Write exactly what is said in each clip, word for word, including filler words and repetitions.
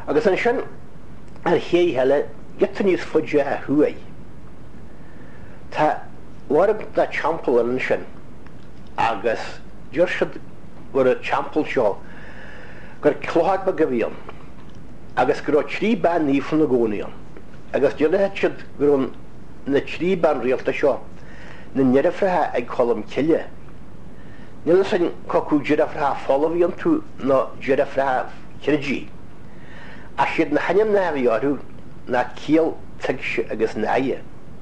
agus an sin ar hé heile get níos fuide a thuai. Tá warm na champel an sin agus dúir siad war a champel seo gur chlóid ba go bhíon agus gur trí ban ní fan na gcónaíon agus dúile siad gur na trí ban rialta seo na neirifrethe ag cholam ciile. Níl san cocú deirifrethe fólamhíon tú nó deirifrethe ciridí. A siad na haine na bhíorú na cíal tuigse agus naie.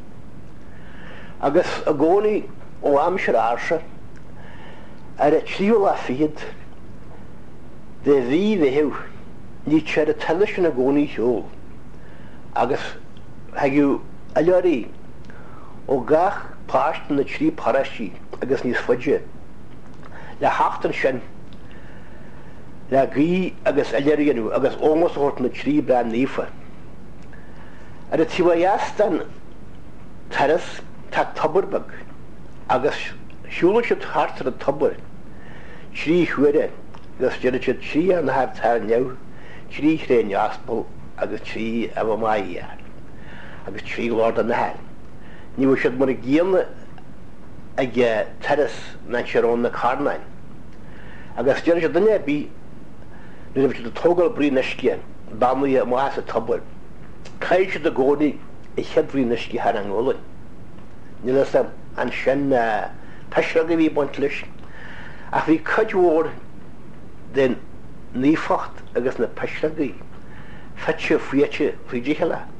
Agus a gcónaí ó amsir arsa ar a tríú a fiad de bhí bheithú ní tear a tuile sin na gcónaí heol agus hagiú a leorí ó gach páist na trí parasí agus níos fuide le hachtan sin le gí agus eléiríonú agus ómasóirt na trí brean nífa. Ar a tíhaheastan taras tá tabbarbag agus siúla siad hartar a tabbar trí chuire agus deidir siad trí an thar tar neu trí chré neaspal agus trí a bh maiíar agus trí láir an nahar. Ní bhfuil siad mar a gcéanna ag taras na searón na carnain. Agus deidir siad duine bí nu bh siad a tógáil brí neiscéan bannaí a más a tabbar. Caid siad a gcónaí i cheadbhrí neiscí har an ggólainn. Níl sam an sin peisre go bhí buint leis ach bhí cuidhór den nífacht agus na peisregaí feitte faoite faoi ddícheile.